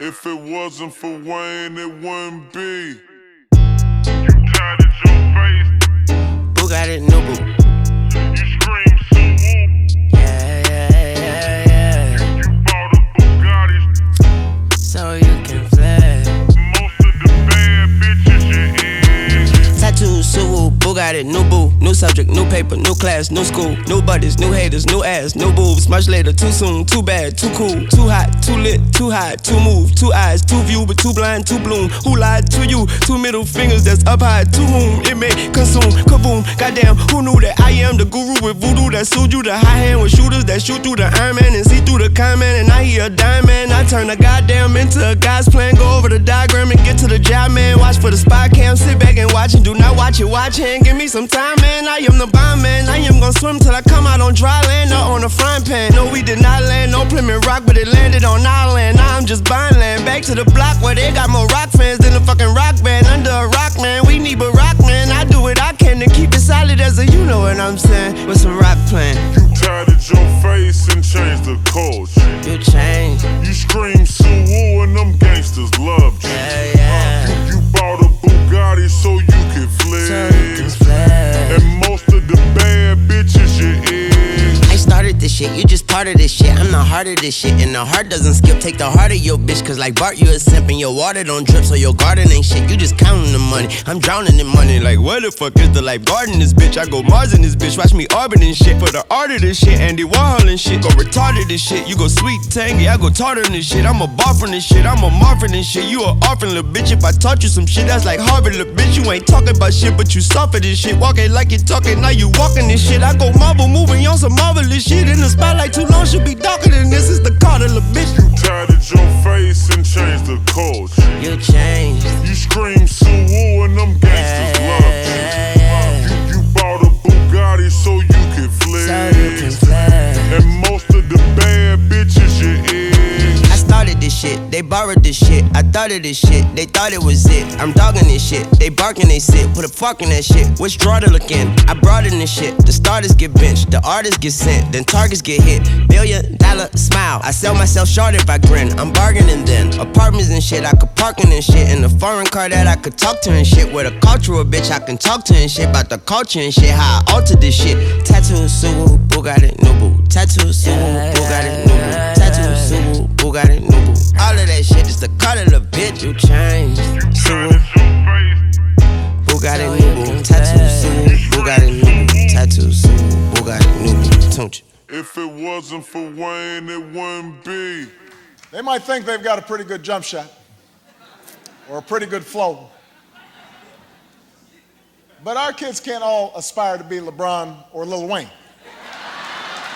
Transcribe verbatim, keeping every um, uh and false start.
If it wasn't for Wayne, it wouldn't be. You tatted your face. Bugatti Nubu. You scream so whoop. Yeah, yeah, yeah, yeah. You bought a Bugatti So you can flex. Most of the bad bitches you in. Tattoo, Suwu, Bugatti, new boo, new subject, new paper, new class, new school, new buddies, new haters, new ass, new boobs. Much later, too soon, too bad, too cool, too hot, too lit, too high, too move, two eyes, too view, but too blind, too bloom. Who lied to you? Two middle fingers that's up high, to whom it may consume. Kaboom, goddamn, who knew that I am the guru with voodoo that sued you? The high hand with shooters that shoot through the Iron Man and see through the con man. And I hear a diamond, I turn a goddamn into a God's plan. Go over the diagram and get to the job, man. Watch for the spy cam, sit back and watch and do not watch it. Watch hand, give me some time, man. I am the bomb, man. I am gonna swim till I come out on dry land or on a frying pan. No, we did not land, no Plymouth Rock, but it landed on our land. Now I'm just buying land. Back to the block where they got more rock fans than a fucking rock band. Under a rock, man, we need but rock, man. I do what I can to keep it solid as a, you know what I'm saying, with some rock plan. You tatted your face and changed the culture. You changed. You scream Suwu and them gangsters loved you. Yeah, yeah. You bought a Bugatti so you could flex. So you can flex. And most of the bad bitches you is. I started this shit, you just part of this shit. I'm the heart of this shit, and the heart doesn't skip. Take the heart of your bitch, cause like Bart, you a simp, and your water don't drip, so your garden ain't shit. You just counting the money, I'm drowning in money. Like, where the fuck is the life garden this bitch? I go Mars in this bitch, watch me Arbin and shit. For the art of this shit, Andy Warhol and shit. Go retarded this shit, you go sweet tangy, I go tartar in this shit. I'm a bar from this shit, I'm a Marvin and shit. You a orphan little bitch, if I taught you some shit, that's like Harvard little bitch. You ain't talking about shit, but you suffer this shit. Walking like you talking, now you walking this shit. I go marble moving on some marvelous shit. In the spotlight too long, should be darker than this. Is the Carter little bitch. You tatted your face and changed the culture. You changed. You scream Suwu and them gangsters Yeah, loved you. yeah, yeah. You, you bought a Bugatti so you could flex. So you can flex. And most of the bad bitches you is. I started this shit, they borrowed this shit. I thought of this shit, they thought it was it. I'm dogging this shit, they barking, they sit. Put a fork in that shit, which draw to look in? I brought in this shit, the starters get benched, the artists get sent, then targets get hit. Billion dollar smile, I sell myself short if I grin. I'm bargaining then, apartments and shit, I could park in and shit. In a foreign car that I could talk to and shit. With a cultural bitch I can talk to and shit. About the culture and shit, how I altered this shit. Tattoo, Suwu, Bugatti, Nubu. Tattoo, Suwu, Bugatti, Nubu. Tattoo, Suwu, Bugatti, Nubu. All of that shit is the cut of the bitch. You changed. Suwu, Bugatti, Nubu. Tattoo, Suwu, Bugatti, Nubu. Tattoo, Suwu, Bugatti, Nubu. Don't you? If it wasn't for Wayne, it wouldn't be. They might think they've got a pretty good jump shot or a pretty good flow. But our kids can't all aspire to be LeBron or Lil Wayne.